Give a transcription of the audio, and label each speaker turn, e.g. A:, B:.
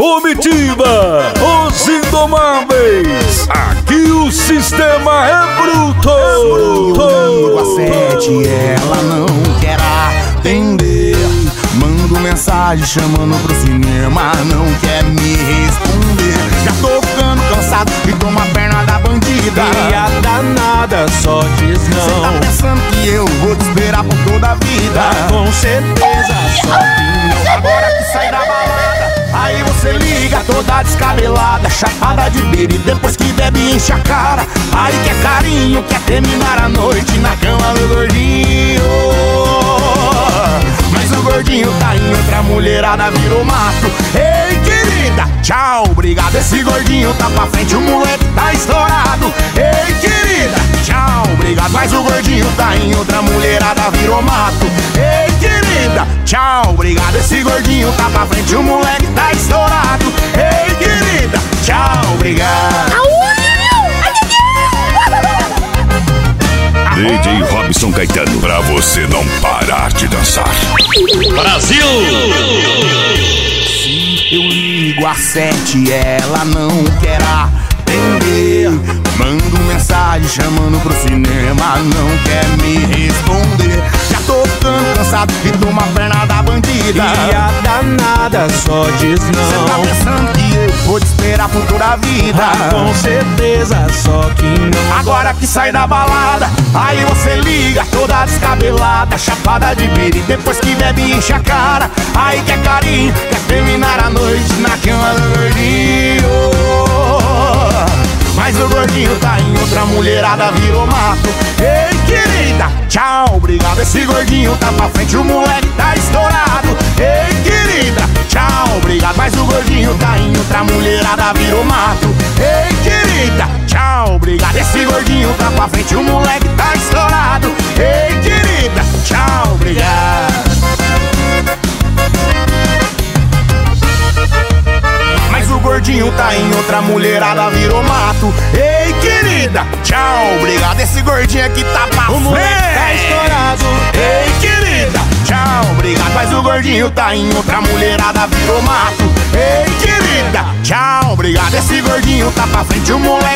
A: Comitiva, os indomáveis. Aqui o sistema é bruto.
B: Ligo a 7, ela não quer atender. Mando mensagem chamando pro cinema, não quer me responder. Já tô ficando cansado e tomo a perna da bandida.
C: E a danada só diz
B: Cê
C: não.
B: tá pensando que eu vou te esperar por toda a vida?
C: Com certeza só que não.
B: Agora que sai da balada, aí você liga toda descabelada, chapada de biri, depois que bebe enche a cara. Aí quer carinho, quer terminar a noite na cama do gordinho. Mas o gordinho tá em outra, mulherada virou mato. Ei, querida, tchau, obrigado. Esse gordinho tá pra frente, o moleque tá estourado. Ei, querida, tchau, obrigado. Mas o gordinho tá em outra, mulherada virou mato. Ei, querida, tchau, obrigado. Esse gordinho tá pra frente, o moleque tá estourado. Ei, querida, tchau, obrigado.
A: DJ Robson Caetano, pra você não parar de dançar.
D: Brasil!
B: Se eu ligo a 7, ela não quer atender. Mando mensagem chamando pro cinema, não quer me responder. Já tô ficando cansado e tomo a perna da bandida.
C: E a danada só diz
B: Cê tá
C: não.
B: pensando que eu vou te esperar por toda a vida?
C: Com certeza só que não.
B: Agora que sai da balada, aí você liga toda descabelada, chapada de biri, depois que bebe enche a cara. Aí quer carinho, quer terminar a noite na cama do gordinho. Mas o gordinho tá em outra, mulherada virou mato. Ei, querida, tchau, obrigado. Esse gordinho tá pra frente, o moleque tá estourado. Ei, querida, tchau, obrigado. Mas o gordinho tá em outra, mulherada virou mato. Ei, querida, tchau, obrigado. Esse gordinho tá pra frente, o moleque tá estourado. Ei, querida, tchau, obrigado. Mas o gordinho tá em outra, mulherada virou mato. Ei, querida, tchau, obrigado. Esse gordinho aqui tá pra frente,
C: O moleque tá estourado.
B: Ei, querida, tchau, obrigado. Mas o gordinho tá em outra, mulherada virou mato. Ei, querida, tchau, obrigado. Esse gordinho tá pra frente, o moleque